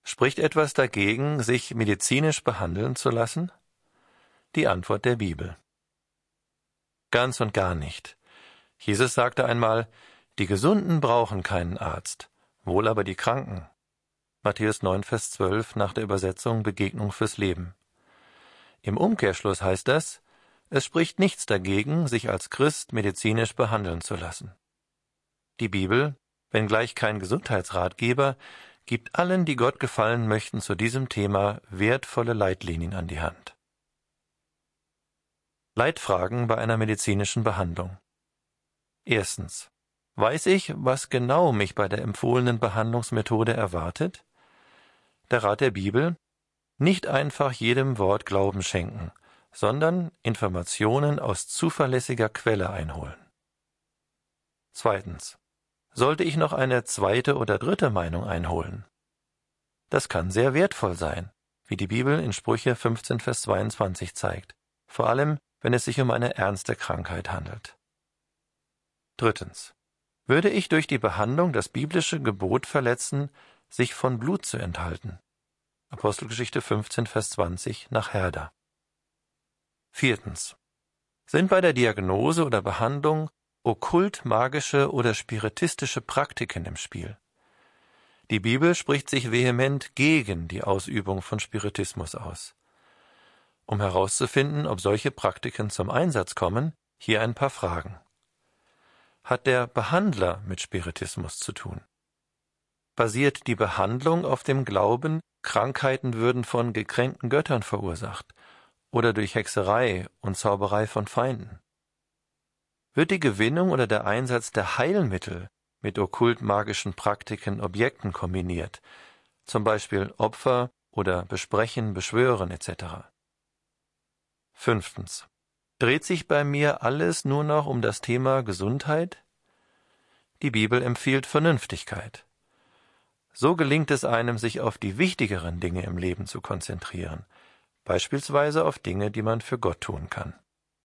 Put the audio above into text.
Spricht etwas dagegen, sich medizinisch behandeln zu lassen? Die Antwort der Bibel: Ganz und gar nicht. Jesus sagte einmal: Die Gesunden brauchen keinen Arzt, wohl aber die Kranken. Matthäus 9, Vers 12 nach der Übersetzung Begegnung fürs Leben. Im Umkehrschluss heißt das: Es spricht nichts dagegen, sich als Christ medizinisch behandeln zu lassen. Die Bibel, wenngleich kein Gesundheitsratgeber, gibt allen, die Gott gefallen möchten, zu diesem Thema wertvolle Leitlinien an die Hand. Leitfragen bei einer medizinischen Behandlung. Erstens: Weiß ich, was genau mich bei der empfohlenen Behandlungsmethode erwartet? Der Rat der Bibel: Nicht einfach jedem Wort Glauben schenken, sondern Informationen aus zuverlässiger Quelle einholen. Zweitens: Sollte ich noch eine zweite oder dritte Meinung einholen? Das kann sehr wertvoll sein, wie die Bibel in Sprüche 15, Vers 22 zeigt, vor allem, wenn es sich um eine ernste Krankheit handelt. Drittens: Würde ich durch die Behandlung das biblische Gebot verletzen, sich von Blut zu enthalten? Apostelgeschichte 15, Vers 20 nach Herder. Viertens: Sind bei der Diagnose oder Behandlung okkult-magische oder spiritistische Praktiken im Spiel? Die Bibel spricht sich vehement gegen die Ausübung von Spiritismus aus. Um herauszufinden, ob solche Praktiken zum Einsatz kommen, hier ein paar Fragen. Hat der Behandler mit Spiritismus zu tun? Basiert die Behandlung auf dem Glauben, Krankheiten würden von gekränkten Göttern verursacht oder durch Hexerei und Zauberei von Feinden? Wird die Gewinnung oder der Einsatz der Heilmittel mit okkult-magischen Praktiken, Objekten kombiniert, zum Beispiel Opfer oder Besprechen, Beschwören etc.? Fünftens: Dreht sich bei mir alles nur noch um das Thema Gesundheit? Die Bibel empfiehlt Vernünftigkeit. So gelingt es einem, sich auf die wichtigeren Dinge im Leben zu konzentrieren, beispielsweise auf Dinge, die man für Gott tun kann.